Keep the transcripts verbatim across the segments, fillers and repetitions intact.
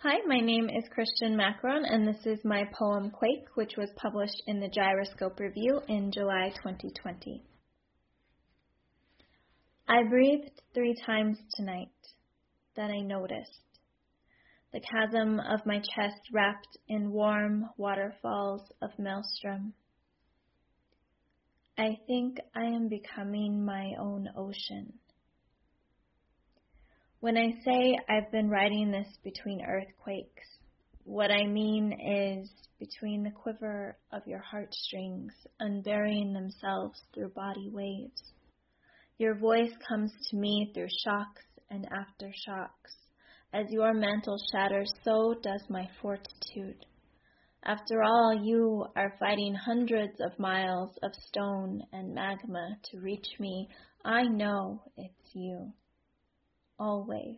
Hi, my name is Christian Macron, and this is my poem Quake, which was published in the Gyroscope Review in July twenty twenty. I breathed three times tonight. Then I noticed the chasm of my chest wrapped in warm waterfalls of maelstrom. I think I am becoming my own ocean. When I say I've been riding this between earthquakes, what I mean is between the quiver of your heartstrings unburying themselves through body waves. Your voice comes to me through shocks and aftershocks. As your mantle shatters, so does my fortitude. After all, you are fighting hundreds of miles of stone and magma to reach me. I know it's you. Always.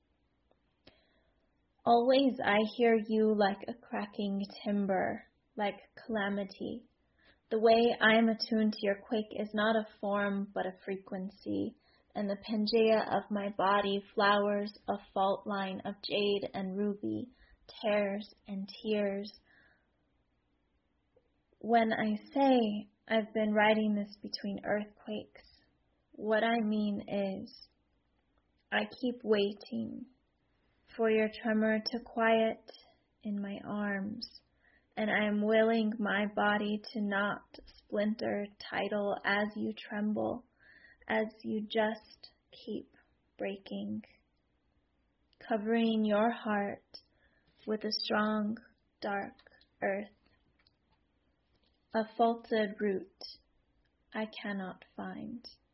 Always I hear you like a cracking timber, like calamity. The way I am attuned to your quake is not a form but a frequency, and the Pangea of my body flowers a fault line of jade and ruby, tears and tears. When I say I've been riding this between earthquakes, what I mean is I keep waiting for your tremor to quiet in my arms, and I am willing my body to not splinter tidal as you tremble, as you just keep breaking, covering your heart with a strong, dark earth, a faulted root I cannot find.